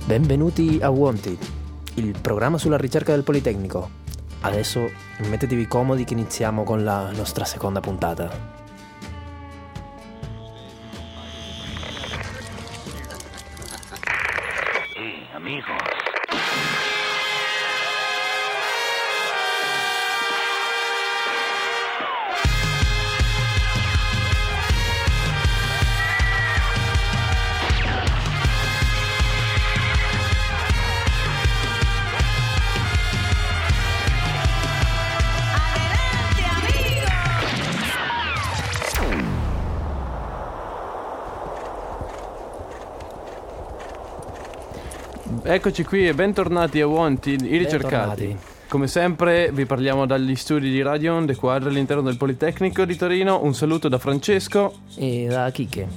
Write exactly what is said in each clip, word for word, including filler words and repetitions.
Benvenuti a Wanted, il programma sulla ricerca del Politecnico. Adesso mettetevi comodi che iniziamo con la nostra seconda puntata. Hey, amigos. Eccoci qui e bentornati a Wanted, i ricercati. Bentornati. Come sempre vi parliamo dagli studi di Radio Onde Quadre all'interno del Politecnico di Torino. Un saluto da Francesco E da Chicche.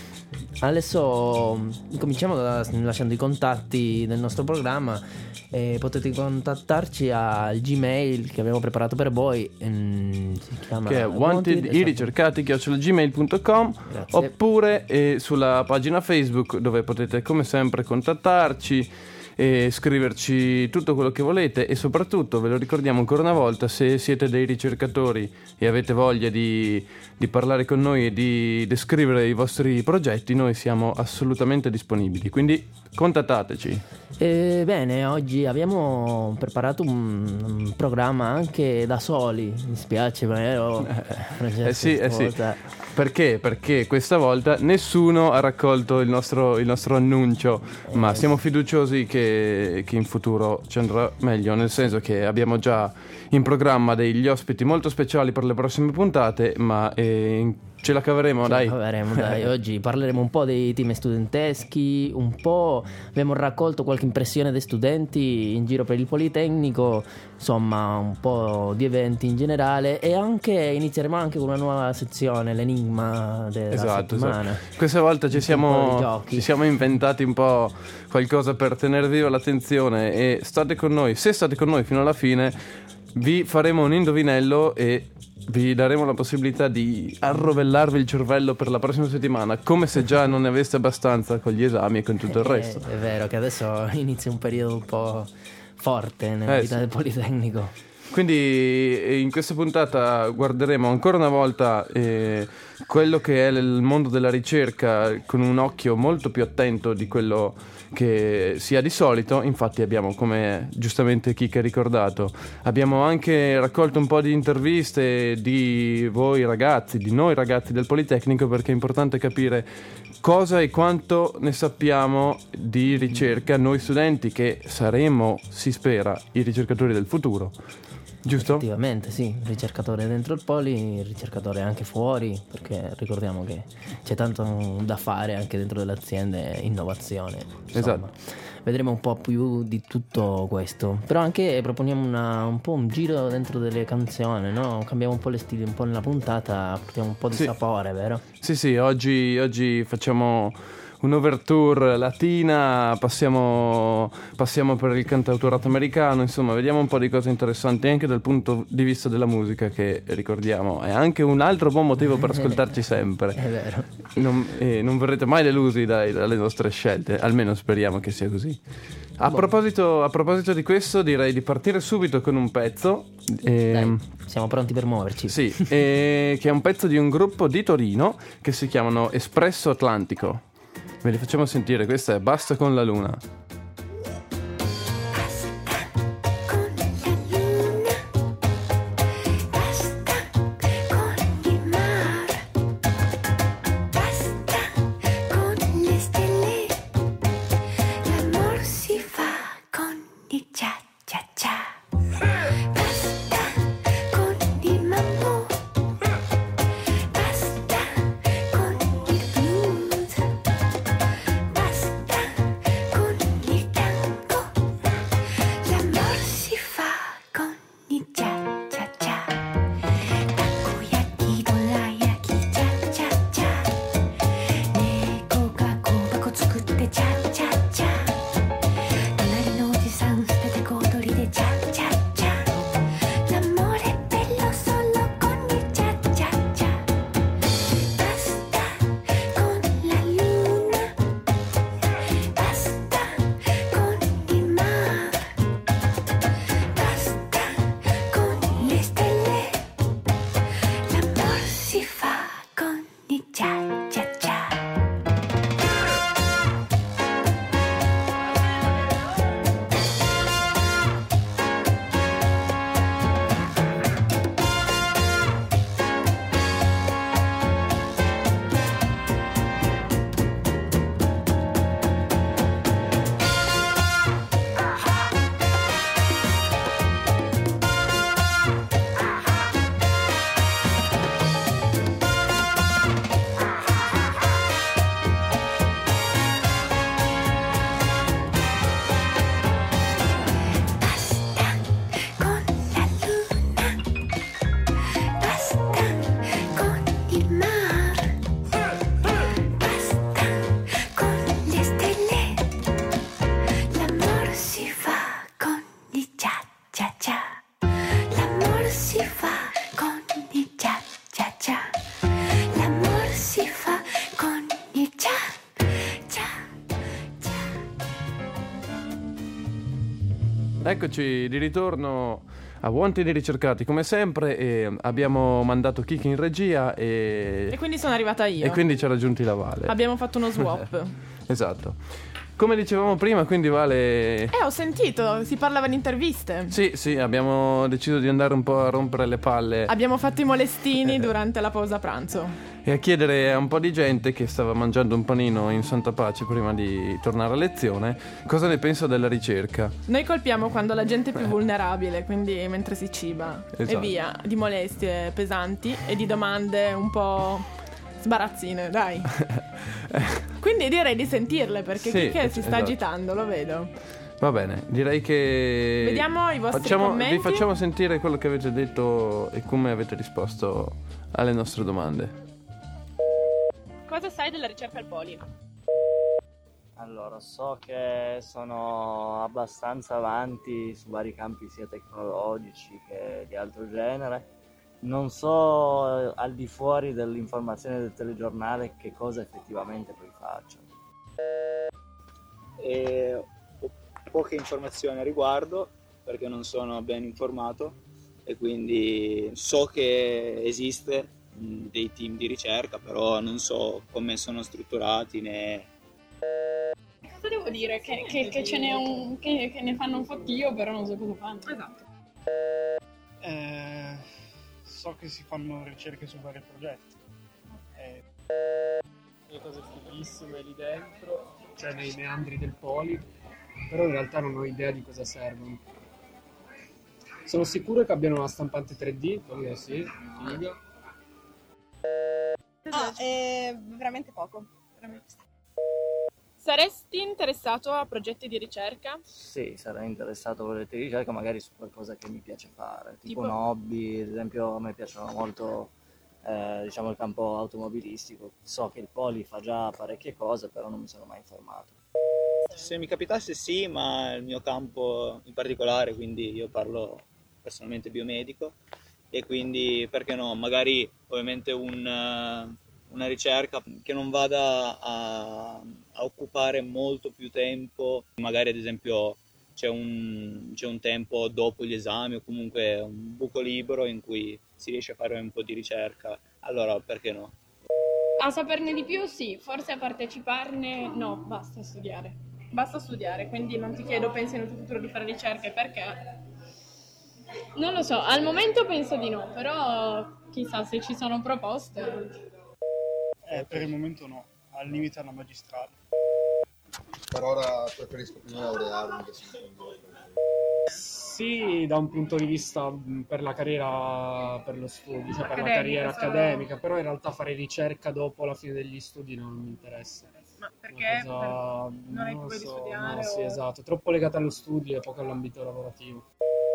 Adesso cominciamo da, lasciando i contatti del nostro programma. Eh, potete contattarci al Gmail che abbiamo preparato per voi. ehm, si chiama che è wanted i ricercati chiocciola gmail punto com, Grazie. oppure eh, sulla pagina Facebook, dove potete come sempre contattarci e scriverci tutto quello che volete. E soprattutto ve lo ricordiamo ancora una volta, se siete dei ricercatori e avete voglia di, di parlare con noi e di descrivere i vostri progetti, noi siamo assolutamente disponibili, quindi contattateci. Eh, bene, oggi abbiamo preparato un, un programma anche da soli. Mi spiace, vero? Francesco, Eh sì, eh sì. stavolta. Perché? Perché questa volta nessuno ha raccolto il nostro, il nostro annuncio, ma siamo fiduciosi che, che in futuro ci andrà meglio, nel senso che abbiamo già in programma degli ospiti molto speciali per le prossime puntate, ma eh, ce la caveremo, Ce dai. la caveremo, dai. Oggi parleremo un po' dei team studenteschi, un po' abbiamo raccolto qualche impressione dei studenti in giro per il Politecnico, insomma un po' di eventi in generale, e anche inizieremo anche con una nuova sezione, l'enigma della Esatto, settimana. esatto. Questa volta ci Un po' siamo, di giochi. ci siamo inventati un po' qualcosa per tenere viva l'attenzione, e state con noi. Se state con noi fino alla fine vi faremo un indovinello e vi daremo la possibilità di arrovellarvi il cervello per la prossima settimana, come se già non ne aveste abbastanza con gli esami e con tutto il Eh, resto. È vero che adesso inizia un periodo un po' forte nella Eh, vita sì. del Politecnico. Quindi eh, in questa puntata guarderemo ancora una volta eh, quello che è il mondo della ricerca con un occhio molto più attento di quello che sia di solito. Infatti abbiamo, come giustamente Kika ha ricordato, abbiamo anche raccolto un po' di interviste di voi ragazzi, di noi ragazzi del Politecnico, perché è importante capire cosa e quanto ne sappiamo di ricerca noi studenti, che saremo, si spera, i ricercatori del futuro. Giusto? Effettivamente sì, ricercatore dentro il Poli, ricercatore anche fuori, perché ricordiamo che c'è tanto da fare anche dentro delle aziende, innovazione, insomma. Esatto. Vedremo un po' più di tutto questo, però anche proponiamo una, un po' un giro dentro delle canzoni, no? Cambiamo un po' le stili un po' nella puntata, portiamo un po' di Sì. sapore, vero? Sì, sì, oggi, oggi facciamo un'overture latina, passiamo, passiamo per il cantautorato americano, insomma vediamo un po' di cose interessanti anche dal punto di vista della musica, che ricordiamo è anche un altro buon motivo per ascoltarci sempre. È vero. Non, eh, non verrete mai delusi dai, dalle nostre scelte, almeno speriamo che sia così. A proposito, a proposito di questo, direi di partire subito con un pezzo. ehm, Dai, siamo pronti per muoverci. Sì, eh, che è un pezzo di un gruppo di Torino che si chiamano Espresso Atlantico. Ve li facciamo sentire, questa è Basta con la luna. Basta con Eccoci di ritorno a Wanted e Ricercati come sempre, e abbiamo mandato Kiki in regia e... E quindi sono arrivata io. E quindi ci ha raggiunti la Vale. Abbiamo fatto uno swap. Esatto. Come dicevamo prima, quindi Vale... Eh, ho sentito, si parlava di interviste. Sì, sì, abbiamo deciso di andare un po' a rompere le palle. Abbiamo fatto i molestini durante la pausa pranzo. E a chiedere a un po' di gente che stava mangiando un panino in santa pace prima di tornare a lezione cosa ne pensa della ricerca. Noi colpiamo quando la gente è più vulnerabile, quindi mentre si ciba. Esatto. E via, di molestie pesanti e di domande un po' sbarazzine, dai. Quindi direi di sentirle, perché Sì, Kike si sta esatto. agitando, lo vedo. Va bene, direi che... Vediamo i vostri facciamo, commenti. Vi facciamo sentire quello che avete detto e come avete risposto alle nostre domande. Cosa sai della ricerca al Poli? Allora, so che sono abbastanza avanti su vari campi sia tecnologici che di altro genere. Non so eh, al di fuori dell'informazione del telegiornale che cosa effettivamente poi facciano. E ho poche informazioni a riguardo perché non sono ben informato e quindi so che esiste mh, dei team di ricerca, però non so come sono strutturati né... Cosa devo dire? Che, che, che ce n'è un. Che, che ne fanno un fottio, però non so cosa fanno. Esatto. Eh, so che si fanno ricerche su vari progetti. Eh, le cose fighissime lì dentro, cioè nei meandri del Poli, però in realtà non ho idea di cosa servono. Sono sicuro che abbiano una stampante tre D, quello sì, figa. Ah, eh, veramente poco. Veramente. Saresti interessato a progetti di ricerca? Sì, sarei interessato a progetti di ricerca, magari su qualcosa che mi piace fare, tipo, Tipo? un hobby. Ad esempio a me piacciono molto eh, diciamo il campo automobilistico. So che il Poli fa già parecchie cose, però non mi sono mai informato. Se mi capitasse sì, ma il mio campo in particolare, quindi io parlo personalmente biomedico e quindi perché no, magari ovviamente un, una ricerca che non vada a, a occupare molto più tempo, magari ad esempio c'è un, c'è un tempo dopo gli esami o comunque un buco libero in cui si riesce a fare un po' di ricerca, allora perché no? A saperne di più sì, forse a parteciparne no, basta studiare. Basta studiare, quindi non ti chiedo, pensi nel tuo futuro di fare ricerche, perché? Non lo so, al momento penso di no, però chissà se ci sono proposte. Eh, per il momento no, al limite alla magistrale. Per ora preferisco più laurearmi che si Sì, da un punto di vista mh, per la carriera, per lo studio, cioè per la Accademica, carriera solo- accademica, però in realtà fare ricerca dopo la fine degli studi non mi interessa. Ma Una perché? cosa- non hai lo voglia di so, studiare? no, o... sì, esatto, troppo legata allo studio e poco all'ambito lavorativo.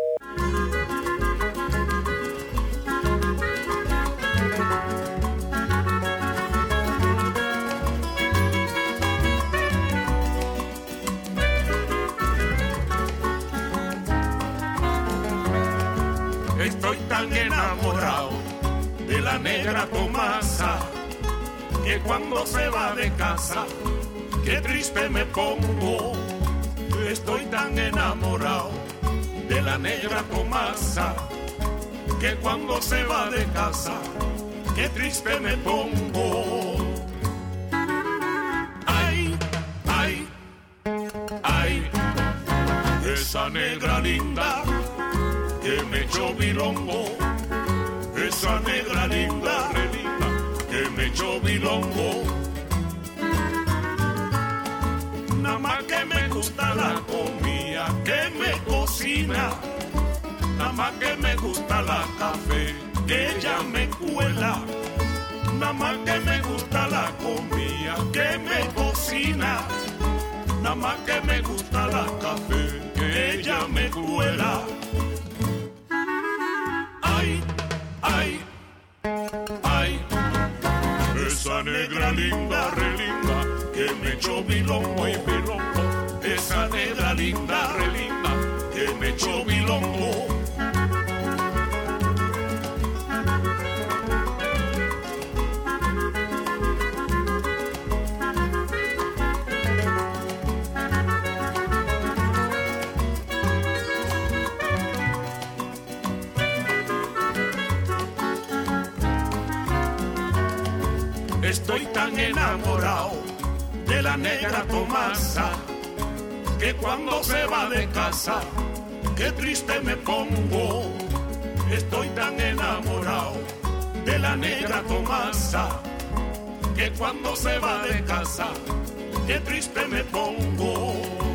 Estoy tan enamorado de la negra Tomasa que cuando se va de casa, qué triste me pongo. Estoy tan enamorado de la negra Tomasa que cuando se va de casa, qué triste me pongo. Ay, ay, ay, esa negra linda que me echó bilongo, esa negra linda, re linda, que me echó bilongo. Nada más que me gusta la comida que me cocina, nada más que me gusta la café que ella me cuela, nada más que me gusta la comida que me cocina, nada más que me gusta la café que ella me cuela. Ay, ay, ay, esa negra linda, re linda, que me echó bilongo y bilongo, esa negra linda, re linda, que me echó bilongo. Estoy tan enamorado de la negra Tomasa que cuando se va de casa, qué triste me pongo. Estoy tan enamorado de la negra Tomasa que cuando se va de casa, qué triste me pongo.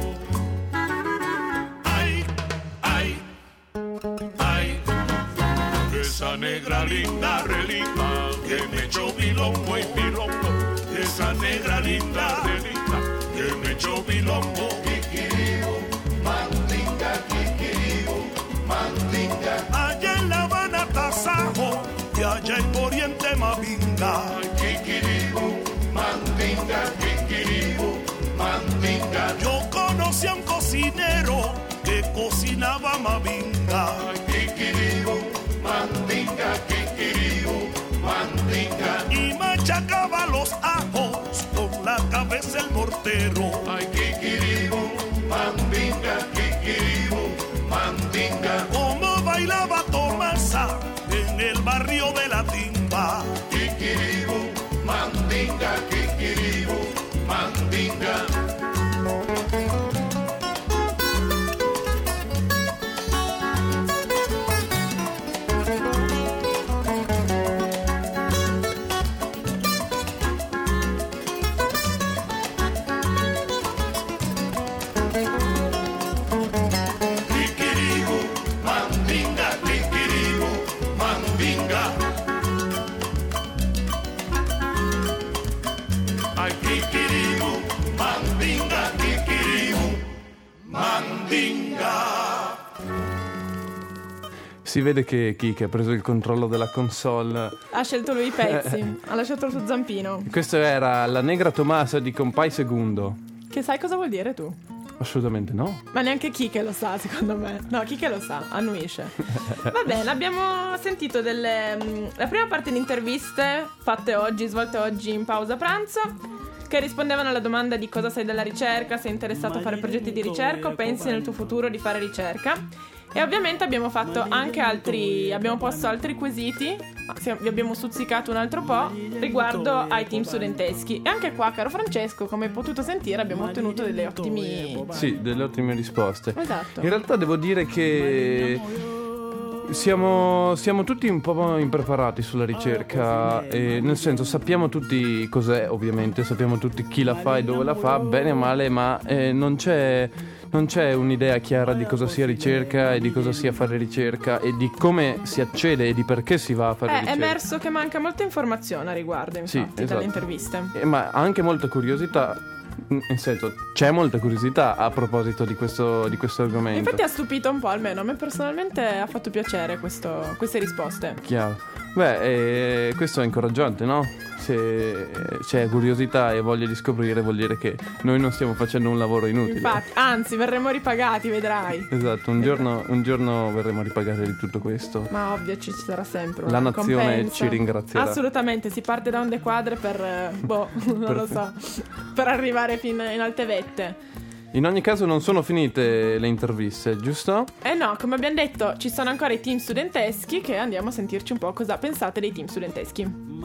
Ay, ay, ay, esa negra linda relita que me echó bilombo y bilombo. Esa negra linda relita que me echó bilombo. Kikiribu, mandinga, kikiribu, mandinga. Allá en La Habana, Tasajo, y allá en Oriente, Mavinga. Kikiribu, mandinga, kikiribu, mandinga. Yo conocí a un cocinero que cocinaba Mavinga. Kikiribu, mandinga, kikiribu, mandinga. Y machacaba los ajos con la cabeza el mortero. Ay, kikiribu, mandinga, kikiribu, mandinga. Como bailaba Tomasa en el barrio de la Timba. Kikiribu, mandinga, kikiribu, mandinga. Si vede che Kike ha preso il controllo della console. Ha scelto lui i pezzi, ha lasciato il suo zampino. Questo era La Negra Tomasa di Compay Segundo. Che sai cosa vuol dire tu? Assolutamente no. Ma neanche Kike lo sa, secondo me. No, Kike lo sa, annuisce. Va bene, abbiamo sentito delle la prima parte di interviste fatte oggi, svolte oggi in pausa pranzo, che rispondevano alla domanda di cosa sai della ricerca, sei interessato a fare progetti di ricerca o pensi nel tuo futuro di fare ricerca. E ovviamente abbiamo fatto anche altri, abbiamo posto altri quesiti, vi abbiamo stuzzicato un altro po' riguardo ai team studenteschi. E anche qua, caro Francesco, come hai potuto sentire, abbiamo ottenuto delle ottimi... Sì, delle ottime risposte. Esatto. In realtà devo dire che siamo, siamo tutti un po' impreparati sulla ricerca, e nel senso sappiamo tutti cos'è, ovviamente, sappiamo tutti chi la fa e dove la fa, bene o male, ma eh, non c'è... Non c'è un'idea chiara di cosa sia ricerca e di cosa sia fare ricerca e di come si accede e di perché si va a fare È ricerca. È emerso che manca molta informazione a riguardo, infatti, sì, esatto. dalle interviste. Eh, ma anche molta curiosità, nel senso, c'è molta curiosità a proposito di questo, di questo argomento. Infatti ha stupito un po', almeno a me personalmente ha fatto piacere questo, queste risposte. Chiaro. Beh, eh, questo è incoraggiante, no? Se c'è curiosità e voglia di scoprire, vuol dire che noi non stiamo facendo un lavoro inutile. Infatti, anzi, verremo ripagati, vedrai. Esatto, un giorno, un giorno verremo ripagati di tutto questo. Ma ovvio, ci sarà sempre una La nazione compensa. ci ringrazierà. Assolutamente, si parte da onde quadre per, boh, non lo so, per arrivare fino in alte vette. In ogni caso non sono finite le interviste, giusto? Eh no, come abbiamo detto, ci sono ancora i team studenteschi, che andiamo a sentirci un po' cosa pensate dei team studenteschi.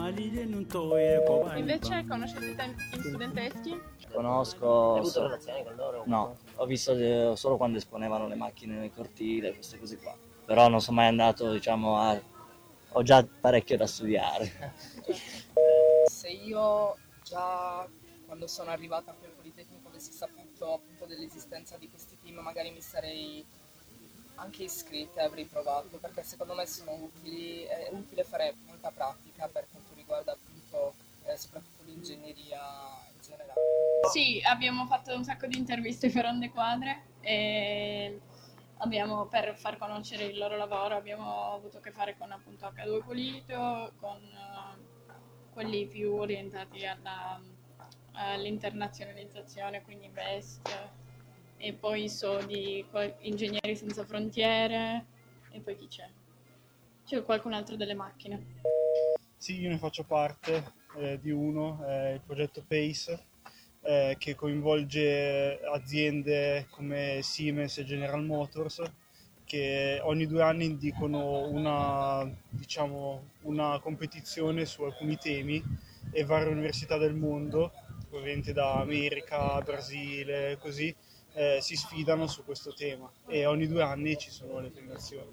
Invece conoscete i team studenteschi? Conosco. Hai avuto relazioni con loro? No, ho visto eh, solo quando esponevano le macchine nel cortile, queste cose qua. Però non sono mai andato, diciamo, a... ho già parecchio da studiare. Se io già quando sono arrivata qui al Politecnico avessi saputo appunto dell'esistenza di questi team, magari mi sarei anche iscritta e avrei provato, perché secondo me sono utili, è utile fare molta pratica per quanto riguarda appunto eh, soprattutto l'ingegneria in generale. Sì, abbiamo fatto un sacco di interviste per Onde Quadre e abbiamo, per far conoscere il loro lavoro, abbiamo avuto a che fare con appunto acca due Polito, con uh, quelli più orientati alla, all'internazionalizzazione, quindi Invest, e poi so di Ingegneri Senza Frontiere, e poi chi c'è? C'è qualcun altro delle macchine? Sì, io ne faccio parte eh, di uno, eh, il progetto PACE, eh, che coinvolge aziende come Siemens e General Motors, che ogni due anni indicano una, diciamo, una competizione su alcuni temi e varie università del mondo, provenienti da America, Brasile, così, eh, si sfidano su questo tema e ogni due anni ci sono le premiazioni.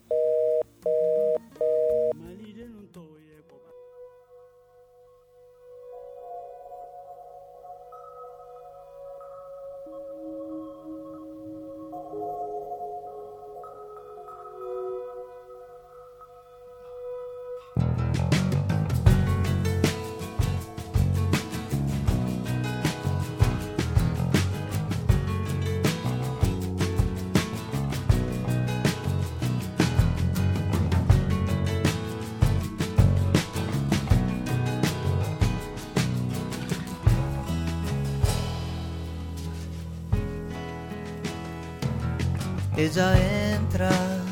Ella entra,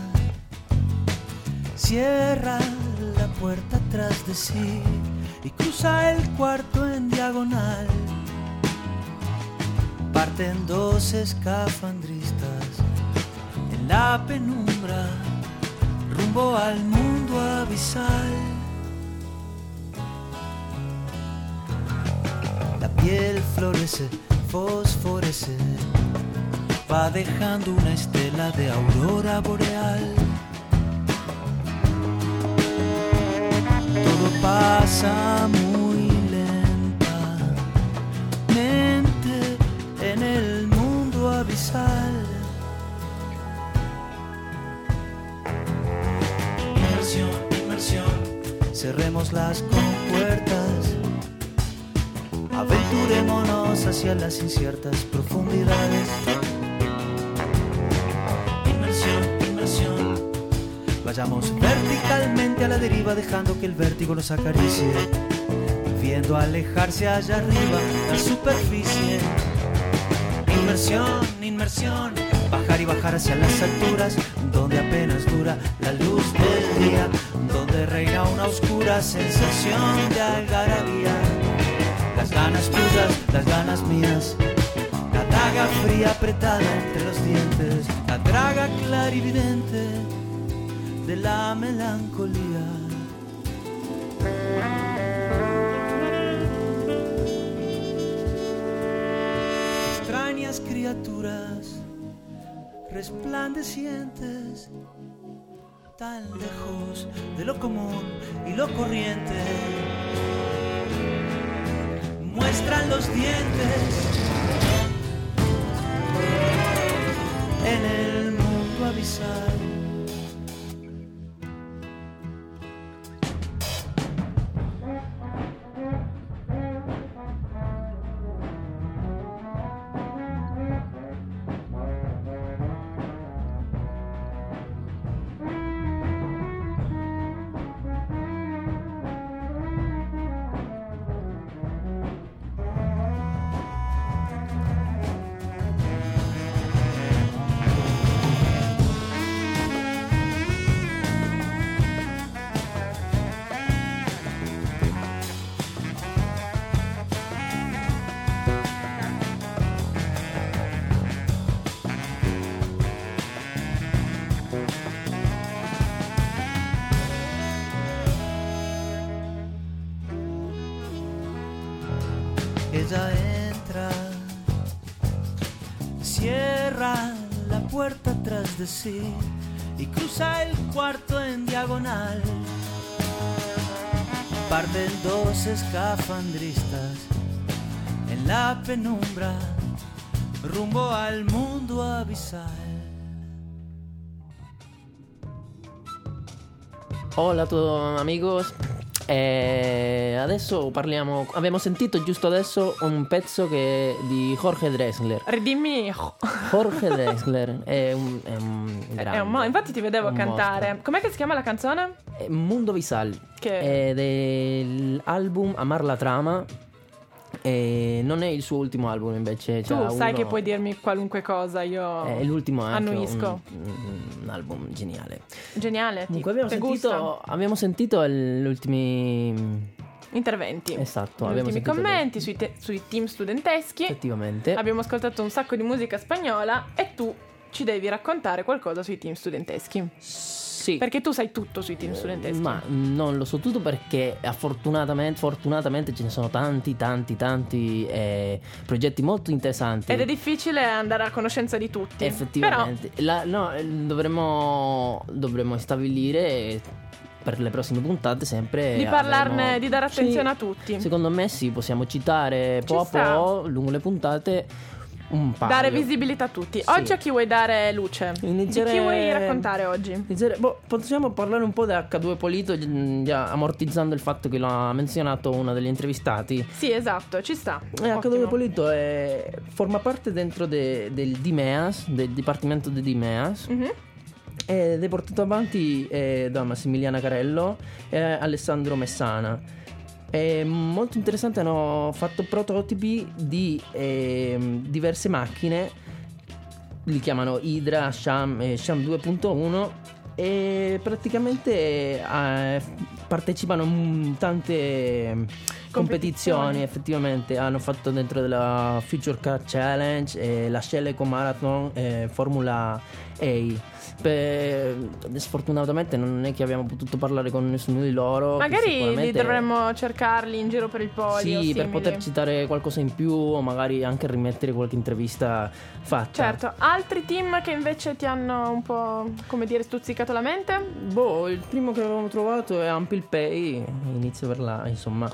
cierra la puerta tras de sí y cruza el cuarto en diagonal. Parten dos escafandristas en la penumbra, rumbo al mundo abisal. La piel florece, fosforece, va dejando una estela de aurora boreal. Todo pasa muy lentamente en el mundo abisal. Inmersión, inmersión, cerremos las compuertas, aventurémonos hacia las inciertas profundidades. Vayamos verticalmente a la deriva, dejando que el vértigo nos acaricie, viendo alejarse allá arriba la superficie. Inmersión, inmersión, bajar y bajar hacia las alturas, donde apenas dura la luz del día, donde reina una oscura sensación de algarabía. Las ganas tuyas, las ganas mías, la daga fría apretada entre los dientes, la draga clarividente de la melancolía. Extrañas criaturas resplandecientes, tan lejos de lo común y lo corriente, muestran los dientes en el mundo abisal. Ella entra, cierra la puerta tras de sí y cruza el cuarto en diagonal. Parten dos escafandristas en la penumbra, rumbo al mundo abisal. Hola a tutti amigos. E adesso parliamo. Abbiamo sentito giusto adesso un pezzo che è di Jorge Drexler. Ridimmi. Jorge Drexler è un, è un grande. È un mo- infatti ti vedevo un cantare. mostro. Com'è che si chiama la canzone? È Mundo Visal. Che Ed è l'album Amar la Trama. E non è il suo ultimo album, invece. tu c'ha sai uno... che puoi dirmi qualunque cosa, io È l'ultimo, è anche annuisco. un, un album geniale. Geniale. Comunque ti, abbiamo ti sentito, gusta? abbiamo sentito gli ultimi Interventi. Esatto, Gli abbiamo ultimi sentito commenti sui, te- sui team studenteschi. effettivamente. Abbiamo ascoltato un sacco di musica spagnola e tu ci devi raccontare qualcosa sui team studenteschi. Sì. Perché tu sai tutto sui team studenteschi. Ma non lo so tutto perché fortunatamente, fortunatamente ce ne sono tanti, tanti, tanti eh, progetti molto interessanti. Ed è difficile andare a conoscenza di tutti. Effettivamente. Però... La, no, dovremmo, dovremmo stabilire per le prossime puntate sempre di parlarne, avremo... di dare attenzione sì, a tutti. Secondo me sì, possiamo citare Ci po' a sta. po' lungo le puntate un paio. Dare visibilità a tutti. Sì. Oggi a chi vuoi dare luce? Iniziare... Di chi vuoi raccontare oggi? Iniziare... Boh, possiamo parlare un po' di acca due Polito, già ammortizzando il fatto che l'ha menzionato uno degli intervistati. Sì, esatto, ci sta. Eh, acca due Polito è... forma parte dentro de... del DIMEAS, del Dipartimento di DIMEAS. Mm-hmm. Ed è portato avanti eh, da Massimiliana Carello e Alessandro Messana. È molto interessante, hanno fatto prototipi di eh, diverse macchine, li chiamano Hydra, Sham e Sham due punto uno, e praticamente eh, partecipano in tante competizioni. Effettivamente hanno fatto dentro della Future Car Challenge, eh, la Shell Eco Marathon, eh, Formula A. Per... sfortunatamente non è che abbiamo potuto parlare con nessuno di loro. Magari sicuramente... li dovremmo cercarli in giro per il podio. Sì, simili. per poter citare qualcosa in più o magari anche rimettere qualche intervista fatta. Certo, altri team che invece ti hanno un po', come dire, stuzzicato la mente? Boh, il primo che avevamo trovato è Ample Pay, inizio per là, insomma.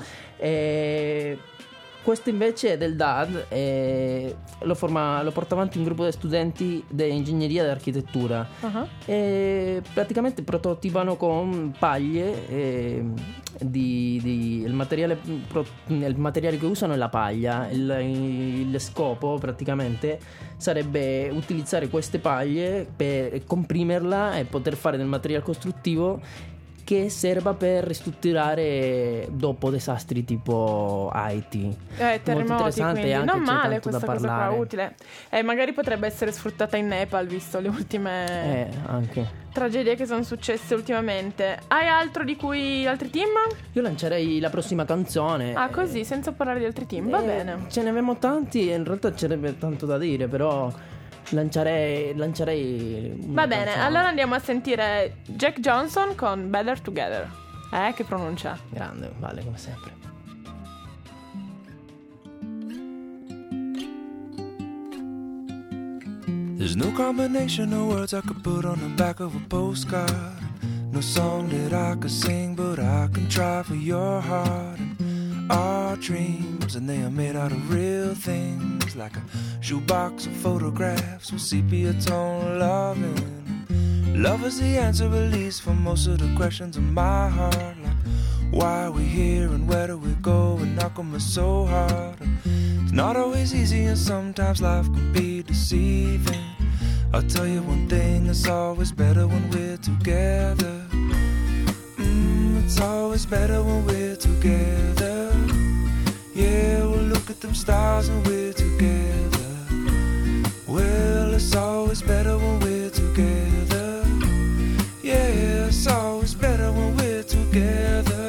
E... questo invece è del D A D e lo, forma, lo porta avanti un gruppo di studenti di ingegneria e architettura. Uh-huh. E praticamente prototipano con paglie e di, di, il, materiale, pro, il materiale che usano è la paglia. Il, il scopo praticamente sarebbe utilizzare queste paglie per comprimerla e poter fare del materiale costruttivo che serva per ristrutturare dopo disastri tipo Haiti. Eh, terremoti, quindi anche non c'è male tanto questa da cosa parlare. qua, utile. E magari potrebbe essere sfruttata in Nepal, visto le ultime Eh, anche. tragedie che sono successe ultimamente. Hai altro di cui altri team? Io lancerei la prossima canzone. Ah, così, senza parlare di altri team, va Eh, bene. Ce ne abbiamo tanti e in realtà ce n'è tanto da dire, però lancerei lancerei una Va bene, canzone. allora andiamo a sentire Jack Johnson con Better Together. Eh, che pronuncia. Grande, vale come sempre. There's no combination of words I could put on the back of a postcard. No song that I could sing, but I can try for your heart. And our dreams, and they are made out of real things, like a shoebox of photographs with sepia tone loving. Love is the answer, at least, for most of the questions in my heart. Like, why are we here and where do we go? And how come it's so hard? It's not always easy, and sometimes life can be deceiving. I'll tell you one thing, it's always better when we're together. Mm, it's always better when we're together. Yeah, we'll look at them stars and we're together. Well, it's always better when we're together. Yeah, it's always better when we're together.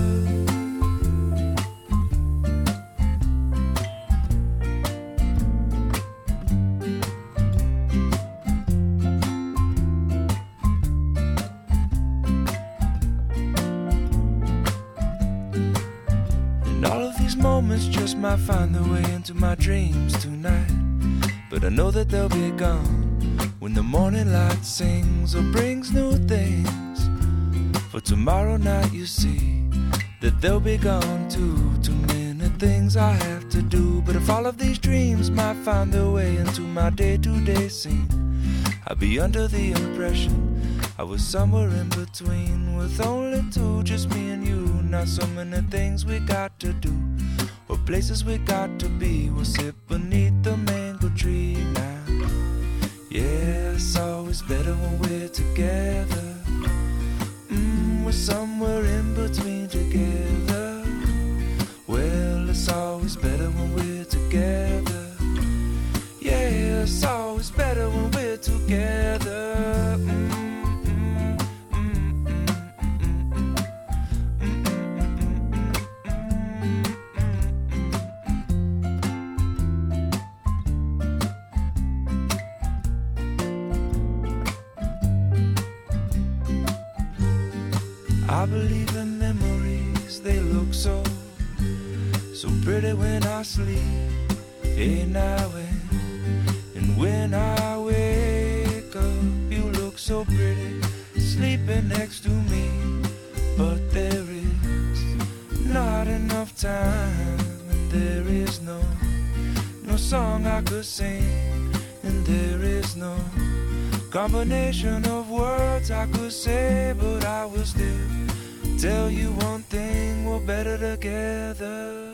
And all of these moments just might find their way into my dreams tonight. But I know that they'll be gone when the morning light sings or brings new things. For tomorrow night you see that they'll be gone too. Too many things I have to do. But if all of these dreams might find their way into my day-to-day scene, I'd be under the impression I was somewhere in between, with only two, just me and you. Not so many things we got to do, or places we got to be. We'll sit beneath the mango tree now. Yeah, it's always better when we're together. Mm, we're somewhere in between together. Well, it's always better when we're together. Yeah, it's always better when we're together. Mm. pretty when I sleep, hey now and, and when I wake up, you look so pretty, sleeping next to me, but there is not enough time, and there is no, no song I could sing, and there is no combination of words I could say, but I will still tell you one thing, we're better together.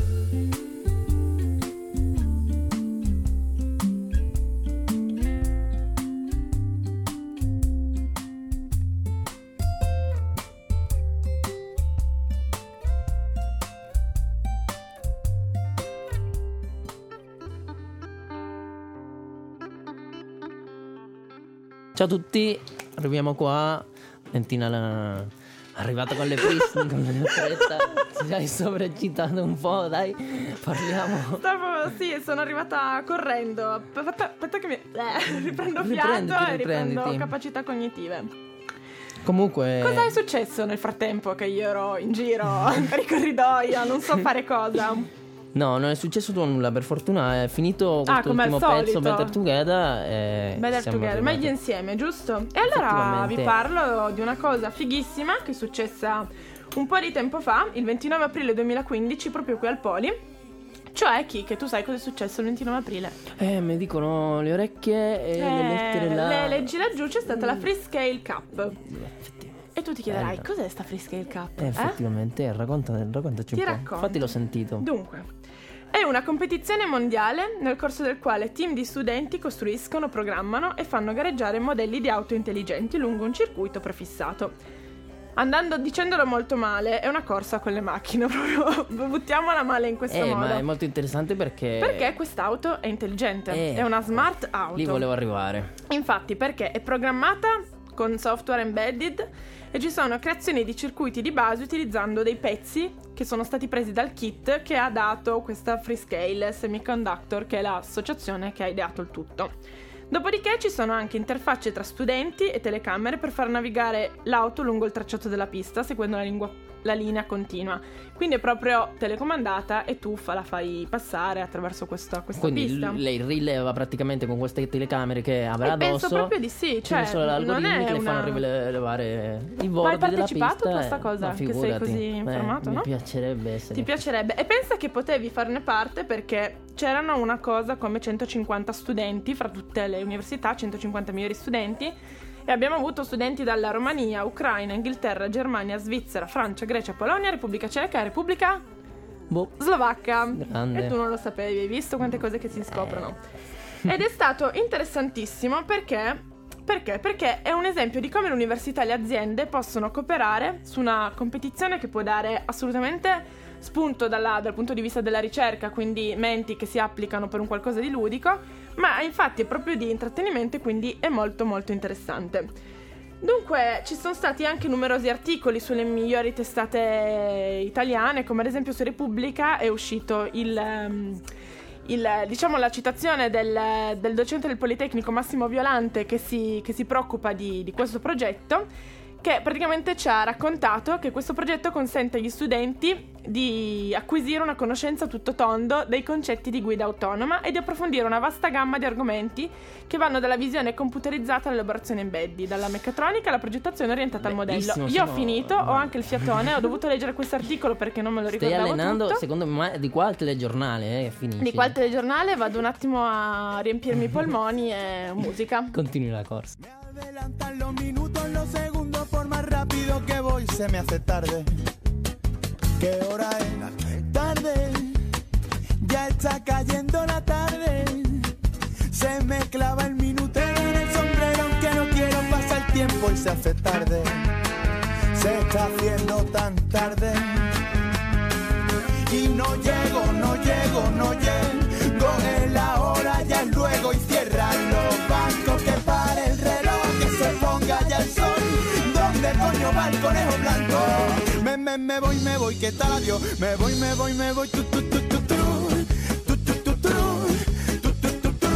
Ciao a tutti, arriviamo qua. Lentina la... arrivata con le priste, con le fretta. Ti hai sovraccitato un po', dai, parliamo. Stavo, sì, sono arrivata correndo. Aspetta, aspetta che mi... Eh, riprendo fiato Riprenditi, e riprendo riprenditi. capacità cognitive. Comunque... Cosa è successo nel frattempo che io ero in giro per i corridoi, non so fare cosa? No, non è successo nulla, per fortuna è finito Ah, questo come al ultimo pezzo, solito. Better Together e Better siamo Together, arrivati. meglio insieme, giusto? E allora Effettivamente. vi parlo di una cosa fighissima che è successa un po' di tempo fa, il ventinove aprile duemilaquindici, proprio qui al Poli. Cioè, chi? Che tu sai cosa è successo il ventinove aprile? Eh, mi dicono le orecchie e le lettere là. le leggi laggiù, c'è stata la Freescale Cup. E tu ti chiederai, Bello. cos'è sta Freescale Cup? Eh, effettivamente, eh? racconta, raccontaci Ti un po'. racconto. Infatti l'ho sentito. Dunque, è una competizione mondiale nel corso del quale team di studenti costruiscono, programmano e fanno gareggiare modelli di auto intelligenti lungo un circuito prefissato. Andando, dicendolo molto male, è una corsa con le macchine, proprio buttiamola male in questo Eh, modo. ma è molto interessante perché... Perché quest'auto è intelligente, Eh, è una smart auto. Lì volevo arrivare. Infatti, perché è programmata con software embedded e ci sono creazioni di circuiti di base utilizzando dei pezzi che sono stati presi dal kit che ha dato questa Freescale Semiconductor, che è l'associazione che ha ideato il tutto. Dopodiché ci sono anche interfacce tra studenti e telecamere per far navigare l'auto lungo il tracciato della pista seguendo la, lingua, la linea continua. Quindi è proprio telecomandata e tu fa, la fai passare attraverso questa, questa Quindi pista. l- lei rileva praticamente con queste telecamere che avrà Eh, penso addosso. proprio di sì, cioè, Ci sono non algoritmi è che le una- fanno rilevare i Ma volti hai della partecipato pista. tu a sta e- cosa? ma Che sei figurati. così Eh, informato, mi no? piacerebbe essere. Ti piacerebbe. E pensa che potevi farne parte perché c'erano una cosa come centocinquanta studenti fra tutte le università, centocinquanta migliori studenti, e abbiamo avuto studenti dalla Romania, Ucraina, Inghilterra, Germania, Svizzera, Francia, Grecia, Polonia, Repubblica Ceca e Repubblica Boh. Slovacca. Grande. E tu non lo sapevi, hai visto quante cose che si scoprono. Ed è stato interessantissimo perché Perché? Perché è un esempio di come l'università e le aziende possono cooperare su una competizione che può dare assolutamente spunto dalla- dal punto di vista della ricerca, quindi menti che si applicano per un qualcosa di ludico, ma infatti è proprio di intrattenimento e quindi è molto molto interessante. Dunque ci sono stati anche numerosi articoli sulle migliori testate italiane, come ad esempio su Repubblica è uscito il... ehm, Il, diciamo la citazione del, del docente del Politecnico Massimo Violante che si, che si preoccupa di, di questo progetto, che praticamente ci ha raccontato che questo progetto consente agli studenti di acquisire una conoscenza a tutto tondo dei concetti di guida autonoma e di approfondire una vasta gamma di argomenti che vanno dalla visione computerizzata all'elaborazione embedded, dalla meccatronica alla progettazione orientata al modello. Bellissimo, Io ho sono- finito, ho anche il fiatone, ho dovuto leggere questo articolo perché non me lo Stai ricordavo allenando, tutto. secondo me, di qua al telegiornale, eh, che finisci. Di qua al telegiornale vado un attimo a riempirmi i polmoni e musica. Continui la corsa. Los minutos, los segundos, por más rápido que voy se me hace tarde. ¿Qué hora es? Tarde. Ya está cayendo la tarde. Se me clava el minutero en el sombrero, aunque no quiero pasar el tiempo y se hace tarde. Se está haciendo tan tarde. Y no llego, no llego, no llego. Es la hora, ya es luego y cierran los bancos. Que pare el reloj, que se ponga ya el sol. ¿Dónde coño va el conejo blanco? Me, me, me voy, me voy, ¿qué tal adiós? Me voy, me voy, me voy, tu, tu, tu, tu, tu. Tu, tu, tu, tu. Tu, tu, tu, tu.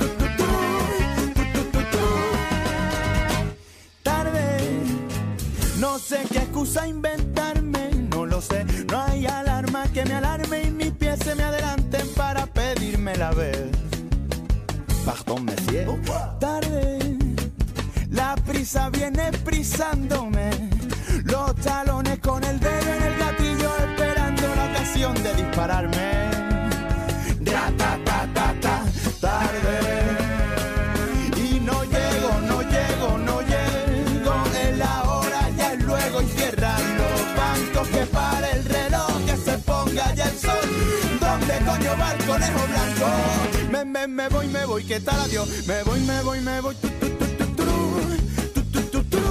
Tarde. No sé qué excusa inventarme, no lo sé. No hay alarma que me alarme y mis pies se me adelanten para pedirme la vez. Pardon, monsieur. Tarde, la prisa viene prisándome. Los talones con el dedo en el gatillo esperando la ocasión de dispararme. Ra, ta, ta, ta, ta, tarde. Y no llego, no llego, no llego. Es la hora, ya es luego y cierran los bancos. Que pare el reloj, que se ponga ya el sol. ¿Dónde coño va el conejo blanco? Me, me, me voy, me voy, ¿qué tal adiós? Me voy, me voy, me voy. Tu, tu, tu, tu, tu, tu, tu, tu, tu, tu.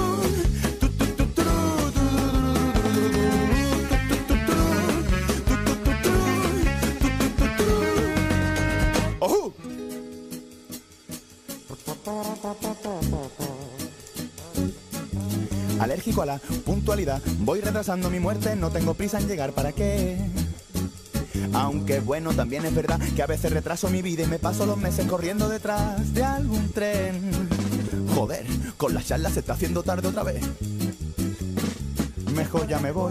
Alérgico a la puntualidad, voy retrasando mi muerte, no tengo prisa en llegar, ¿para qué? Aunque bueno, también es verdad que a veces retraso mi vida y me paso los meses corriendo detrás de algún tren. Joder, con las charlas se está haciendo tarde otra vez. Mejor ya me voy,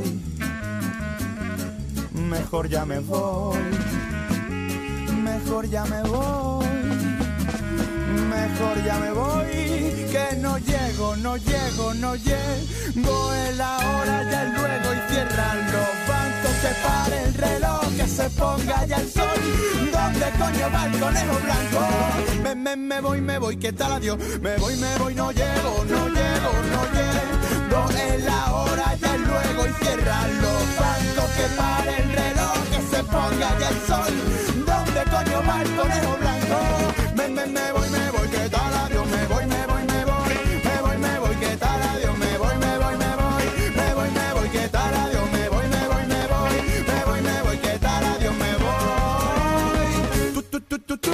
mejor ya me voy, mejor ya me voy. Mejor ya me voy, que no llego, no llego, no llego. Es la hora, ya es luego y cierran los bancos. Que pare el reloj, que se ponga ya el sol. ¿Dónde coño va el conejo blanco? Me, me, me voy, me voy, ¿qué tal adiós? Me voy, me voy, no llego, no llego, no llego. Es la hora, ya es luego y cierran los bancos. Que pare el reloj, que se ponga ya el sol. ¿Dónde coño va el conejo blanco? Me, me, me voy, me voy, ¿qué tal adiós? Me voy, me voy, me voy, me voy, me voy, ¿qué tal adiós? Me voy, me voy, me voy, me voy, me voy, ¿qué tal adiós? Me voy, me voy, me voy, me voy, me voy, ¿qué tal adiós? Me voy. Tu, tu, tu, tu, tu.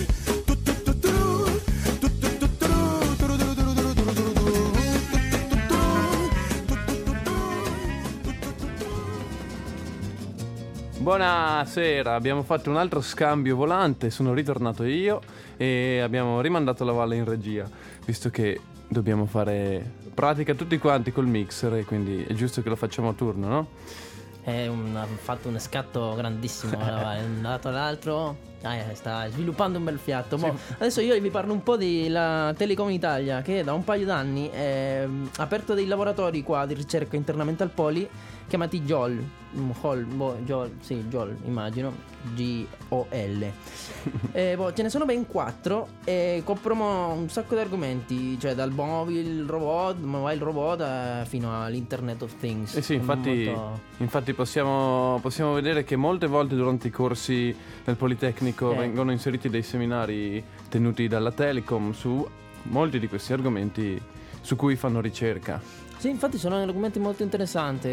Buonasera, abbiamo fatto un altro scambio volante, sono ritornato io e abbiamo rimandato la Valle in regia, visto che dobbiamo fare pratica tutti quanti col mixer e quindi è giusto che lo facciamo a turno, no? È un, ha fatto un scatto grandissimo, da un lato all'altro, ah, sta sviluppando un bel fiatto. Boh, adesso io vi parlo un po' della Telecom Italia, che da un paio d'anni ha aperto dei laboratori qua di ricerca internamente al Poli, chiamati G O L, Hol, boh, G O L, sì, G O L immagino, G O L. E, boh, ce ne sono ben quattro e coprono un sacco di argomenti, cioè dal mobile robot, mobile robot eh, fino all'Internet of Things. Eh sì, infatti, molto... infatti possiamo, possiamo vedere che molte volte durante i corsi del Politecnico eh. vengono inseriti dei seminari tenuti dalla Telecom su molti di questi argomenti su cui fanno ricerca. Sì, infatti sono argomenti molto interessanti.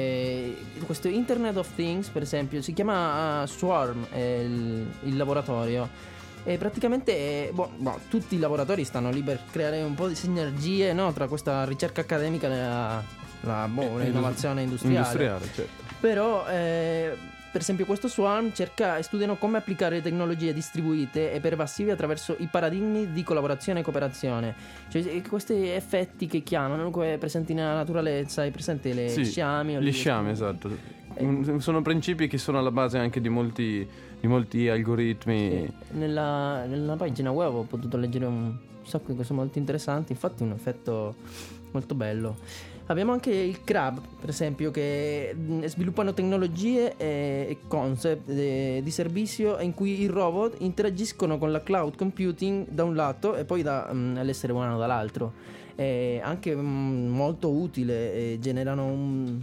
E questo Internet of Things, per esempio, si chiama uh, Swarm, è il, il laboratorio. E praticamente boh, boh, tutti i laboratori stanno lì per creare un po' di sinergie, no, tra questa ricerca accademica e la, la boh, l'innovazione industriale. Industriale, certo. Però eh, per esempio questo Swarm cerca e studiano come applicare le tecnologie distribuite e pervasive attraverso i paradigmi di collaborazione e cooperazione, cioè questi effetti che chiamano presenti nella naturalezza, hai presente le sì, sciami o gli sciami, esatto. Eh. Sono principi che sono alla base anche di molti, di molti algoritmi. Sì. Nella, nella pagina web ho potuto leggere un sacco di cose molto interessanti, infatti un effetto molto bello. Abbiamo anche il Crab, per esempio, che sviluppano tecnologie e concept di servizio in cui i robot interagiscono con la cloud computing da un lato e poi da, um, l'essere umano dall'altro. È anche um, molto utile e generano un...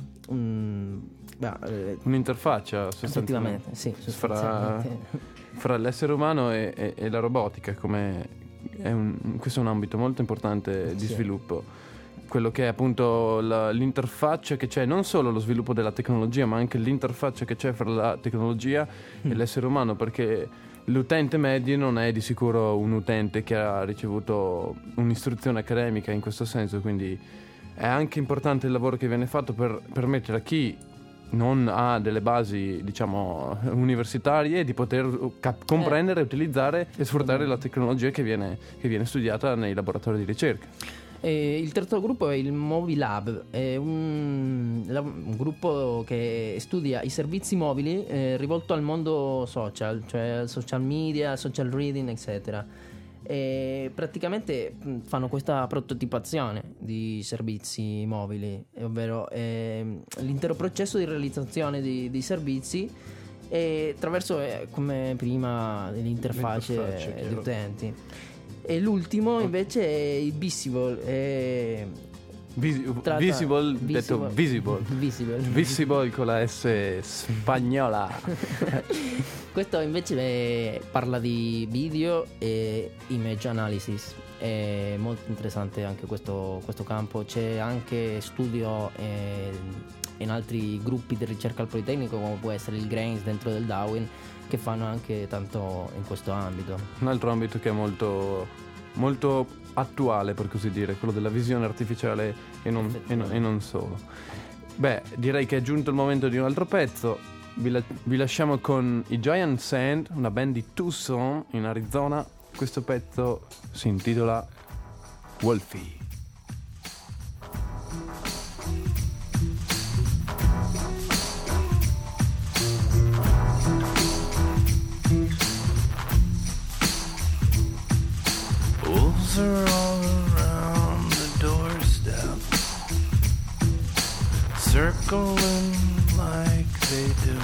un beh, un'interfaccia sostanzialmente, sì, sostanzialmente. Fra, fra l'essere umano e, e, e la robotica, come è un, questo è un ambito molto importante di sì. sviluppo. Quello che è appunto la, l'interfaccia che c'è, non solo lo sviluppo della tecnologia, ma anche l'interfaccia che c'è fra la tecnologia mm. e l'essere umano, perché l'utente medio non è di sicuro un utente che ha ricevuto un'istruzione accademica in questo senso, quindi è anche importante il lavoro che viene fatto per permettere a chi non ha delle basi, diciamo, universitarie di poter cap- comprendere, eh. utilizzare e sfruttare la tecnologia che viene, che viene studiata nei laboratori di ricerca. E il terzo gruppo è il Mobilab, è un, un gruppo che studia i servizi mobili eh, rivolto al mondo social, cioè social media, social reading, eccetera. E praticamente fanno questa prototipazione di servizi mobili, ovvero eh, l'intero processo di realizzazione di, di servizi e attraverso, eh, come prima, l'interfacce, L'interfaccia, degli chiaro. utenti. E l'ultimo invece è il Visible, è Vis- tratta- visible, detto visible. Visible. Visible con la S spagnola. Questo invece è- parla di video e image analysis. È molto interessante anche questo, questo campo. C'è anche studio eh, in altri gruppi di ricerca al Politecnico, come può essere il Grains dentro del Darwin, che fanno anche tanto in questo ambito. Un altro ambito che è molto, molto attuale, per così dire, quello della visione artificiale e non, e non, e non solo. Beh, direi che è giunto il momento di un altro pezzo. Vi, la- vi lasciamo con i Giant Sand, una band di Tucson in Arizona. Questo pezzo si intitola Wolfie. Wolves are all around the doorstep, circling like they do.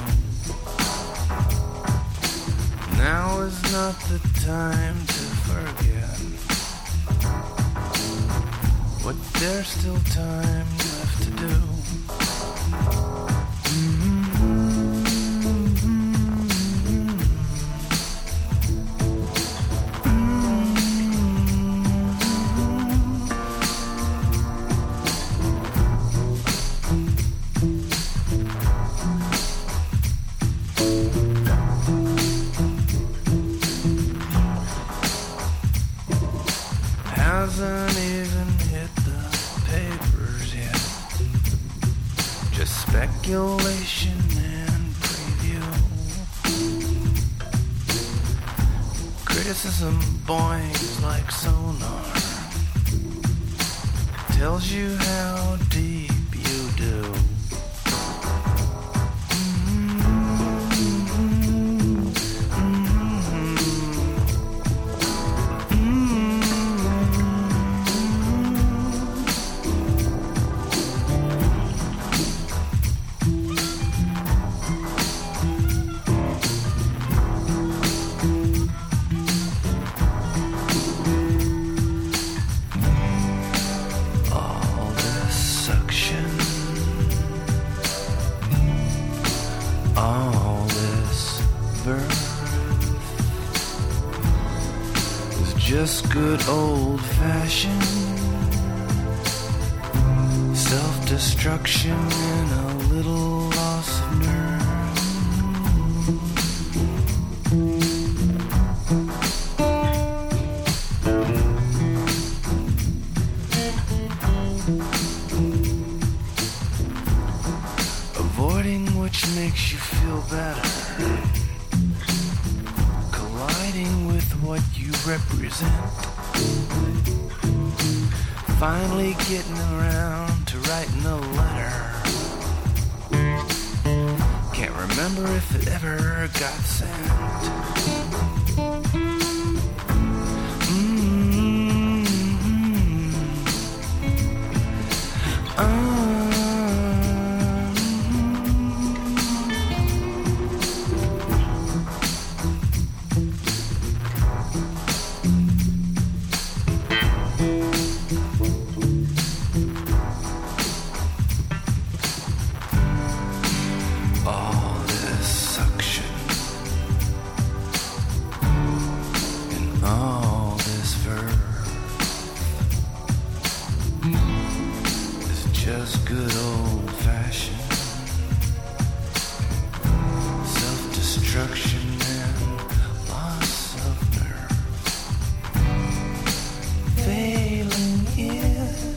Now is not the time to forget, but there's still time left to do. Hasn't even hit the papers yet. Just speculation and preview. Criticism boings like sonar. Tells you how deep you do. All this suction, all this birth is just good old-fashioned self-destruction and a little loss of nerve. Avoiding which makes you feel better, colliding with what you represent, finally getting around to writing a letter. Can't remember if it ever got sent. All this suction and all this verve is just good old-fashioned self-destruction and loss of nerve. Failing is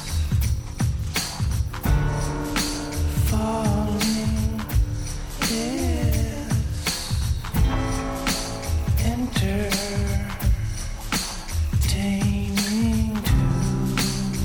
falling is entertaining too.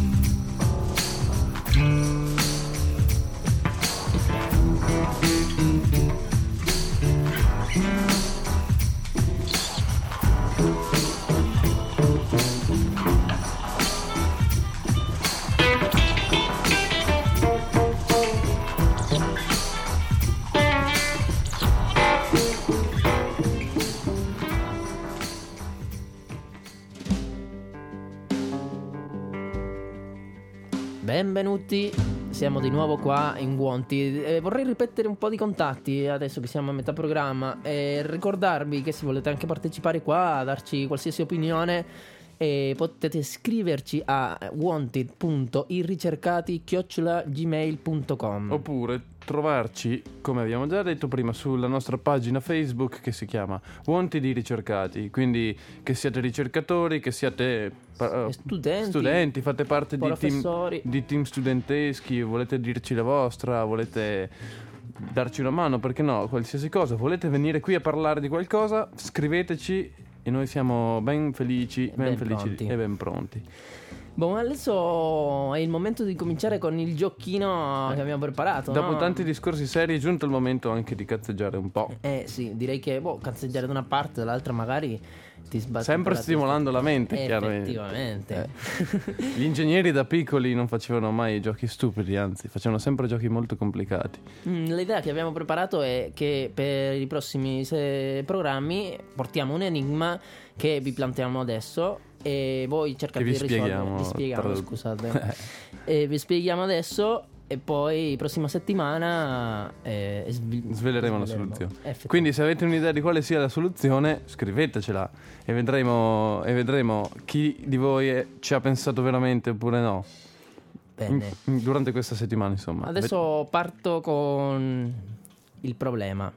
tutti, siamo di nuovo qua in Wanted. Eh, vorrei ripetere un po' di contatti adesso che siamo a metà programma e ricordarvi che se volete anche partecipare qua, darci qualsiasi opinione, e potete scriverci a wanted punto irricercati chiocciola gmail punto com, oppure trovarci, come abbiamo già detto prima, sulla nostra pagina Facebook che si chiama Wanted i Ricercati. Quindi che siate ricercatori, che siate uh, studenti, studenti, fate parte di professori, team, di team studenteschi, volete dirci la vostra, volete darci una mano, perché no, qualsiasi cosa, volete venire qui a parlare di qualcosa, scriveteci e noi siamo ben felici, ben, ben felici pronti. e ben pronti. Boh, adesso è il momento di cominciare con il giochino che abbiamo preparato. Dopo no? tanti discorsi seri è giunto il momento anche di cazzeggiare un po'. Eh sì, direi che boh, cazzeggiare da una parte, dall'altra magari ti sbatti. Sempre stimolando la mente, chiaramente. Effettivamente. Eh. Gli ingegneri da piccoli non facevano mai giochi stupidi, anzi, facevano sempre giochi molto complicati. Mm, l'idea che abbiamo preparato è che per i prossimi se- programmi portiamo un enigma che vi plantiamo adesso e voi cercate vi di risolvere. Spieghiamo, Vi spieghiamo, tra... scusate. E vi spieghiamo adesso e poi prossima settimana eh, svil- sveleremo la sveleremo. soluzione. Quindi se avete un'idea di quale sia la soluzione, scrivetecela e vedremo, e vedremo chi di voi è, ci ha pensato veramente oppure no. Bene. In, durante questa settimana, insomma. Adesso parto con il problema.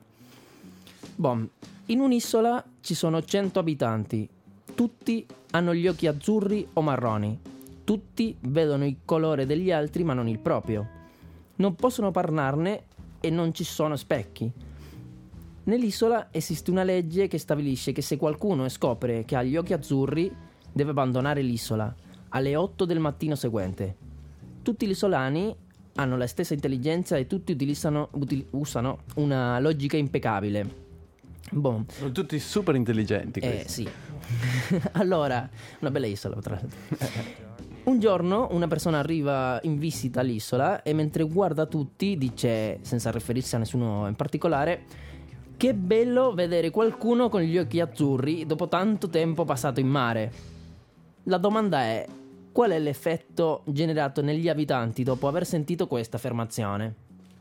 Bom, in un'isola ci sono cento abitanti. Tutti hanno gli occhi azzurri o marroni. Tutti vedono il colore degli altri ma non il proprio. Non possono parlarne e non ci sono specchi. Nell'isola esiste una legge che stabilisce che se qualcuno scopre che ha gli occhi azzurri deve abbandonare l'isola alle otto del mattino seguente. Tutti gli isolani hanno la stessa intelligenza e tutti utilizzano, util- usano una logica impeccabile. Boh. Sono tutti super intelligenti questi. Eh sì. Allora, una bella isola tra l'altro. Un giorno una persona arriva in visita all'isola e mentre guarda tutti dice, senza riferirsi a nessuno in particolare, che bello vedere qualcuno con gli occhi azzurri dopo tanto tempo passato in mare. La domanda è, qual è l'effetto generato negli abitanti dopo aver sentito questa affermazione?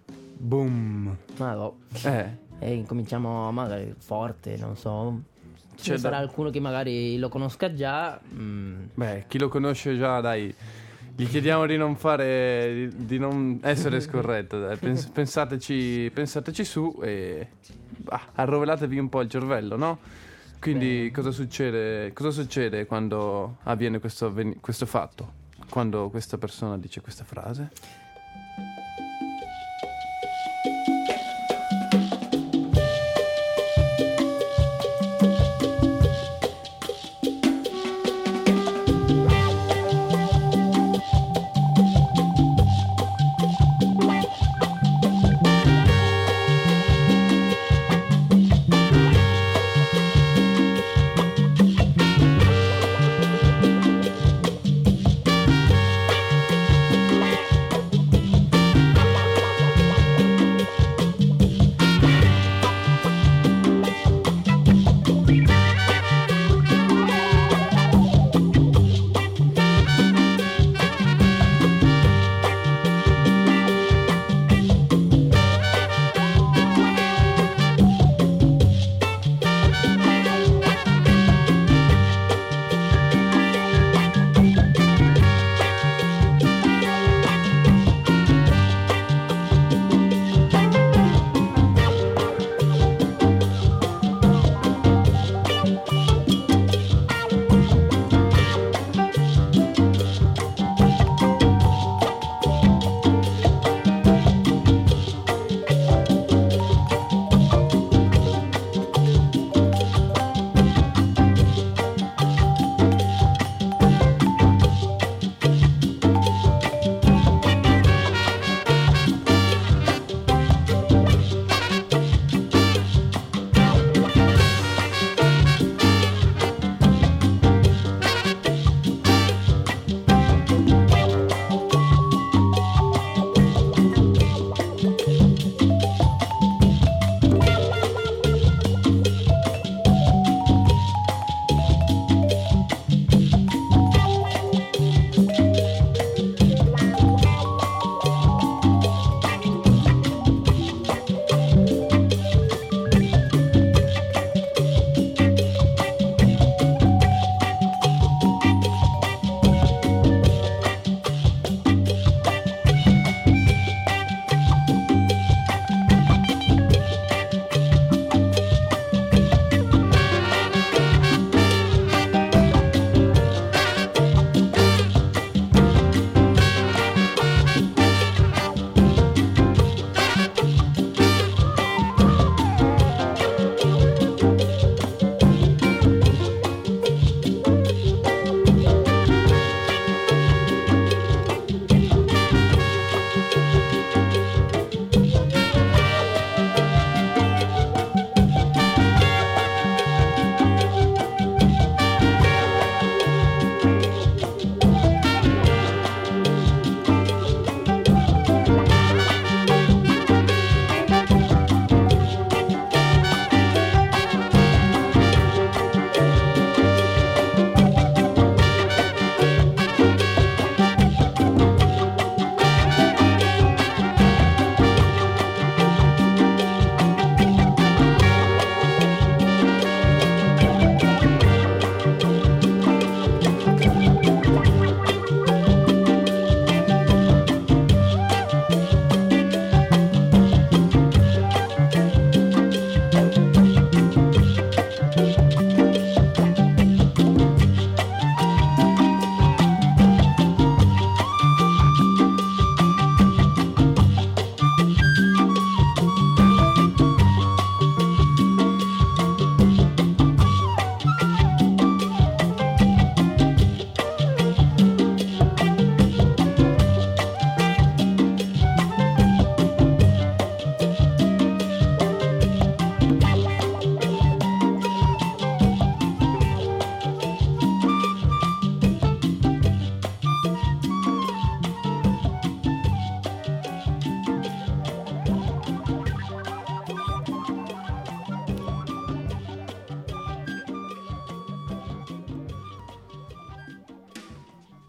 Boom. Ma no. Eh. E incominciamo magari forte, non so. Ce ne C'è sarà da- qualcuno che magari lo conosca già. mm. Beh, chi lo conosce già, dai, gli chiediamo di non fare, di, di non essere scorretto. Dai. Pens- pensateci, pensateci su e bah, arrovelatevi un po' il cervello, no? Quindi cosa succede, cosa succede quando avviene questo, avven- questo fatto? Quando questa persona dice questa frase?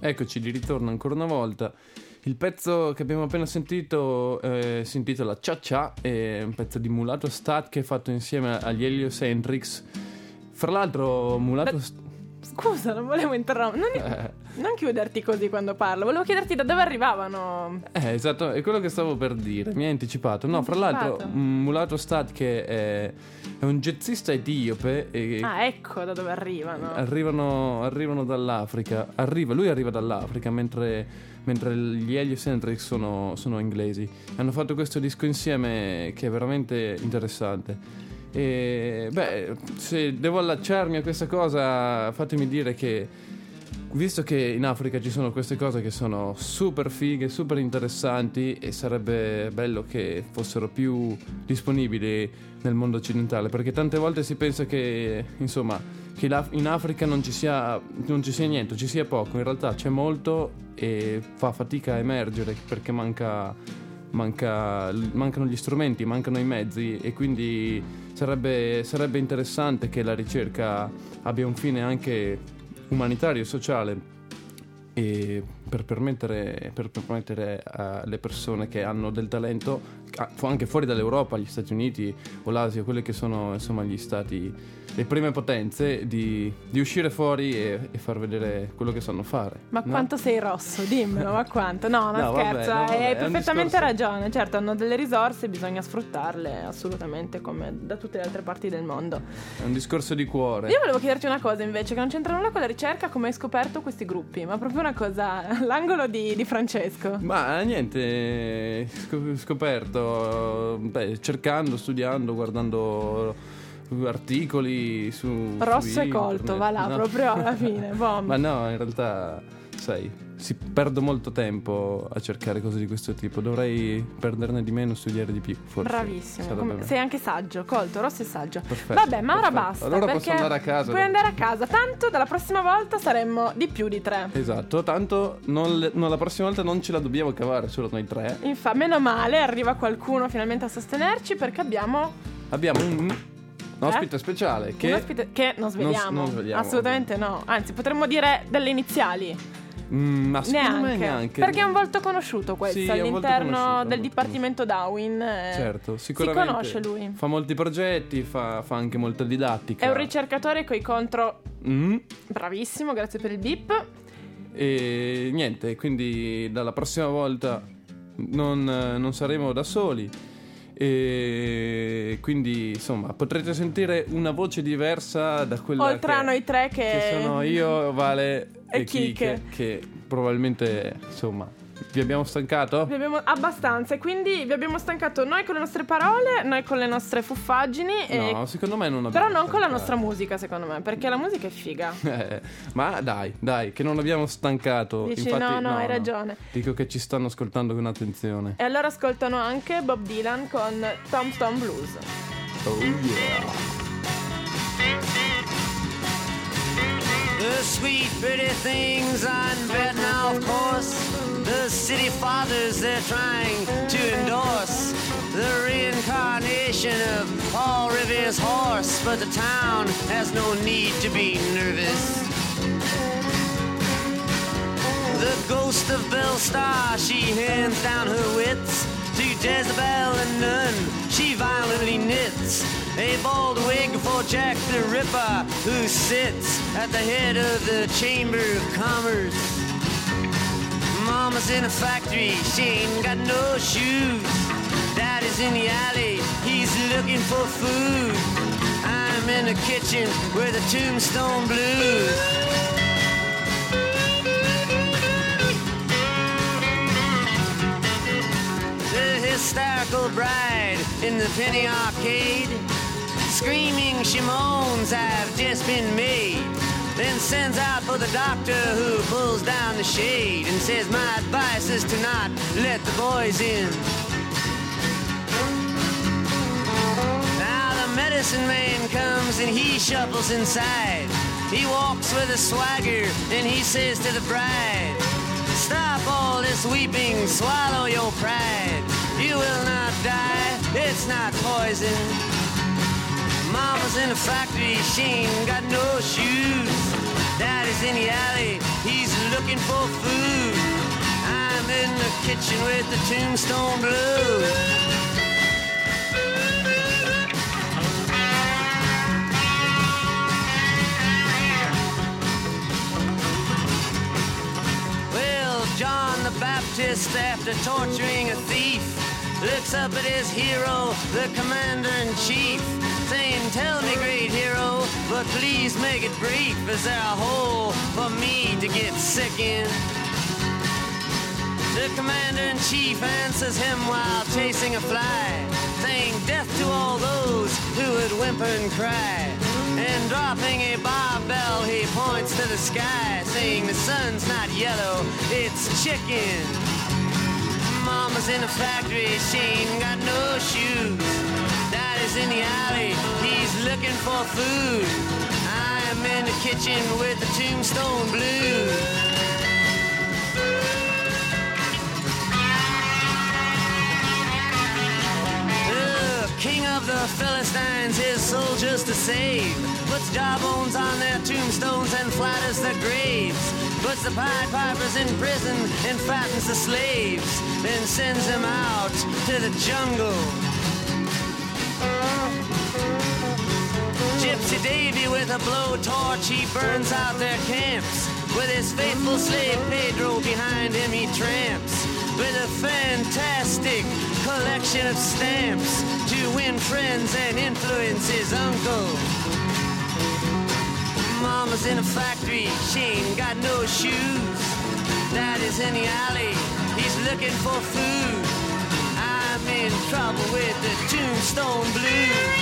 eccoci di ritorno ancora una volta. Il pezzo che abbiamo appena sentito eh, si intitola Cha Cha, è un pezzo di Mulatto Stat che è fatto insieme agli Heliocentrics. Fra l'altro Mulatto Stat... Scusa, non volevo interrompere. Non, Eh. non chiuderti così quando parlo. Volevo chiederti da dove arrivavano. Eh, esatto, è quello che stavo per dire, mi hai anticipato. No, fra l'altro, mm, Mulatto Stat che è, è un jazzista etiope e Ah, ecco da dove arrivano. arrivano, arrivano dall'Africa. Arriva, lui arriva dall'Africa, mentre, mentre gli Heliocentrics sono, sono inglesi. Hanno fatto questo disco insieme che è veramente interessante. E beh, se devo allacciarmi a questa cosa, fatemi dire che visto che in Africa ci sono queste cose che sono super fighe, super interessanti e sarebbe bello che fossero più disponibili nel mondo occidentale, perché tante volte si pensa che insomma che la- in Africa non ci sia non ci sia niente, ci sia poco, in realtà c'è molto e fa fatica a emergere perché manca manca mancano gli strumenti, mancano i mezzi e quindi sarebbe sarebbe interessante che la ricerca abbia un fine anche umanitario e sociale e per permettere, per permettere alle persone che hanno del talento anche fuori dall'Europa, gli Stati Uniti o l'Asia, quelle che sono insomma gli stati, le prime potenze, di, di uscire fuori e, e far vedere quello che sanno fare. Ma no? quanto sei rosso, dimmelo, ma quanto? No, non No, vabbè, scherzo, no, vabbè, hai è un perfettamente discorso- ragione. Certo, hanno delle risorse, bisogna sfruttarle assolutamente come da tutte le altre parti del mondo. È un discorso di cuore. Io volevo chiederti una cosa invece, che non c'entra nulla con la ricerca, come hai scoperto questi gruppi, ma proprio una cosa, l'angolo di, di Francesco. Ma niente, sc- scoperto, beh, cercando, studiando, guardando articoli su Rosso su e colto, internet. va là, No. proprio alla fine, boom. Ma no, in realtà, sai, si perdo molto tempo a cercare cose di questo tipo. Dovrei perderne di meno, studiare di più, forse. Bravissimo, sarebbe come- meglio. sei anche saggio, colto, rosso e saggio. Perfetto, Vabbè, ma ora perfetto. basta. Allora posso perché andare a casa. Puoi andare a casa, tanto dalla prossima volta saremmo di più di tre. Esatto, tanto non le- non- la prossima volta non ce la dobbiamo cavare solo noi tre. Infatti, meno male, arriva qualcuno finalmente a sostenerci perché abbiamo Abbiamo un, un ospite speciale che un ospite che non sveliamo. non sveliamo, Assolutamente no. Anzi, potremmo dire delle iniziali. Mm, ma secondo Neanche. me neanche. Perché è un volto conosciuto questo Sì, è un volto all'interno conosciuto, del molto dipartimento Darwin. eh, Certo, Si sicuramente. conosce lui. Fa molti progetti, fa, fa anche molta didattica. È un ricercatore coi contro. Mm, Bravissimo, grazie per il bip. e niente, quindi dalla prossima volta non, non saremo da soli. E quindi insomma potrete sentire una voce diversa da quella Oltre che, a noi tre che, che sono io, Vale E e Kike, Kike. che probabilmente insomma vi abbiamo stancato. Vi abbiamo abbastanza e quindi vi abbiamo stancato noi con le nostre parole, noi con le nostre fuffaggini e- No, secondo me non abbiamo però non con la stancato. nostra musica secondo me, perché la musica è figa. Eh, ma dai, dai, che non abbiamo stancato. Dici, Infatti, no, no, hai ragione. Dico che ci stanno ascoltando con attenzione. E allora ascoltano anche Bob Dylan con Tom Tom Blues. Oh yeah. The sweet, pretty things on Vietnam, of course. The city fathers they're trying to endorse. The reincarnation of Paul Revere's horse. But the town has no need to be nervous. The ghost of Belle Star, she hands down her wits to Jezebel and none. She violently knits a bald wig for Jack the Ripper, who sits at the head of the Chamber of Commerce. Mama's in a factory, she ain't got no shoes. Daddy's in the alley, he's looking for food. I'm in the kitchen where the Tombstone Blues. The hysterical bride in the penny arcade, screaming she moans, I've just been made. Then sends out for the doctor who pulls down the shade and says, my advice is to not let the boys in. Now the medicine man comes and he shuffles inside. He walks with a swagger and he says to the bride, stop all this weeping, swallow your pride. You will not die, it's not poison. Mama's in a factory, she ain't got no shoes. Daddy's in the alley, he's looking for food. I'm in the kitchen with the Tombstone Blues. Well, John the Baptist, after torturing a thief, looks up at his hero, the commander-in-chief, saying, tell me, great hero, but please make it brief. Is there a hole for me to get sick in? The commander-in-chief answers him while chasing a fly, saying, death to all those who would whimper and cry. And dropping a barbell, he points to the sky, saying, the sun's not yellow, it's chicken. Mama's in a factory, she ain't got no shoes. Daddy's in the alley, he's looking for food. I'm in the kitchen with the Tombstone Blues. The king of the Philistines, his soldiers to save, puts jawbones on their tombstones and flatters their graves. Puts the Pied Pipers in prison and fattens the slaves, then sends them out to the jungle. Gypsy Davy with a blowtorch, he burns out their camps. With his faithful slave Pedro behind him he tramps, with a fantastic collection of stamps to win friends and influence his uncle. Mama's in a factory, she ain't got no shoes. Daddy's in the alley, he's looking for food. I'm in trouble with the Tombstone Blues.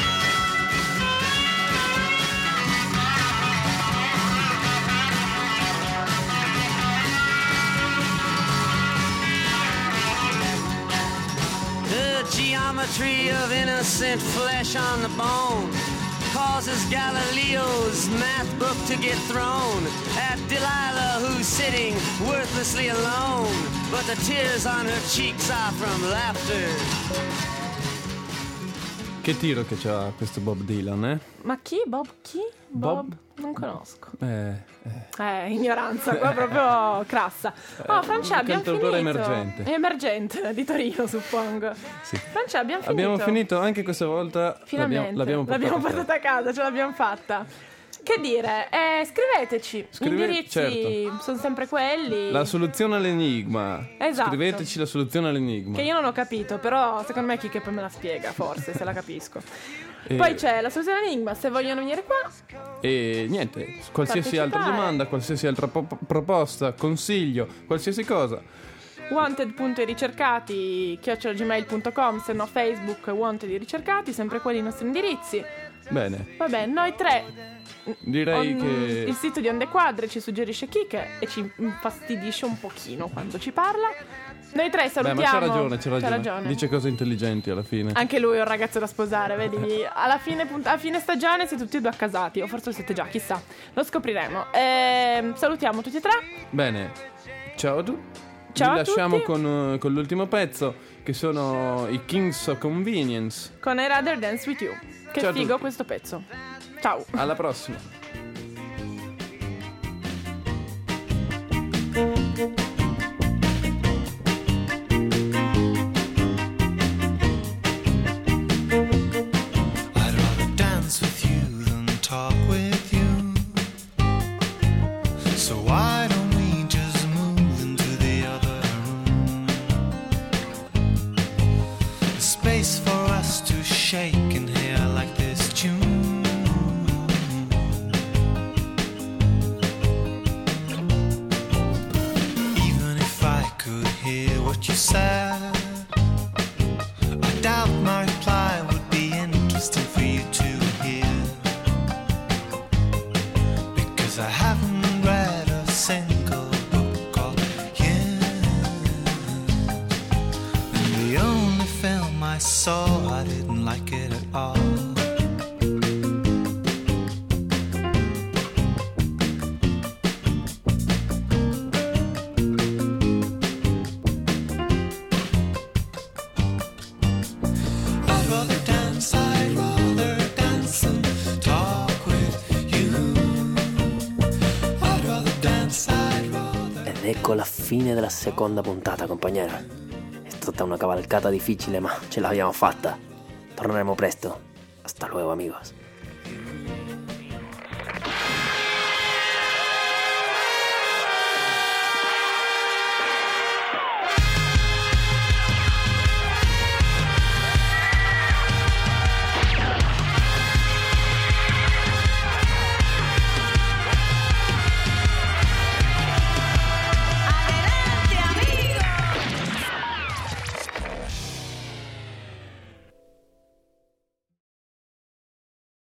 The geometry of innocent flesh on the bone causes Galileo's math book to get thrown at Delilah, who's sitting worthlessly alone, but the tears on her cheeks are from laughter. Che tiro che c'ha questo Bob Dylan, eh? Ma chi? Bob chi? Bob? Bob? Non conosco. Eh, eh. Eh, ignoranza, qua proprio crassa. Oh, Francia, abbiamo finito. Cantautore emergente. È emergente, di Torino, suppongo. Sì. Francia, abbiamo finito. Abbiamo finito anche questa volta. Finalmente. L'abbiamo, l'abbiamo, portata, l'abbiamo portata a casa, ce l'abbiamo fatta. Che dire? Eh, scriveteci. Scrive- Gli indirizzi certo. sono sempre quelli. La soluzione all'enigma. Esatto. Scriveteci la soluzione all'enigma. Che io non ho capito, però secondo me chi che poi me la spiega, forse, se la capisco. E- Poi c'è la soluzione all'enigma, se vogliono venire qua. E niente, qualsiasi altra Partecipare. domanda, qualsiasi altra po- proposta, consiglio, qualsiasi cosa. wanted.ricercati chiocciola gmail punto com, se no Facebook wanted i ricercati, sempre quelli i nostri indirizzi. Bene, Vabbè, noi tre. direi On- che il sito di Onde Quadre ci suggerisce Kike e ci infastidisce un pochino quando ci parla. Noi tre Beh, salutiamo. ma c'ha ragione, c'ha ragione. ragione. Dice cose intelligenti alla fine. Anche lui è un ragazzo da sposare, vedi? Alla fine, punt- a fine stagione siete tutti e due accasati, o forse lo siete già, chissà. Lo scopriremo. Ehm, salutiamo tutti e tre. Bene, ciao a tutti. Ciao Vi a lasciamo tutti. con, con l'ultimo pezzo, che sono i Kings of Convenience. Con I Rather Dance With You. Che Ciao a figo tutti. questo pezzo. Ciao. Alla prossima. I'd rather dance with you than talk with you. So why don't we just move into the other room? A space for us to shake and hear like this tune. Even if I could hear what you said, I doubt my reply would be interesting for you to hear, because I haven't read a single book of yours. And the only film I saw, I didn't like it at all. I'd rather dance, I'd rather dance and talk with you. ecco la fine della seconda puntata, compagnera. È stata una cavalcata difficile, ma ce l'abbiamo fatta. Torneremo presto. Hasta luego, amigos.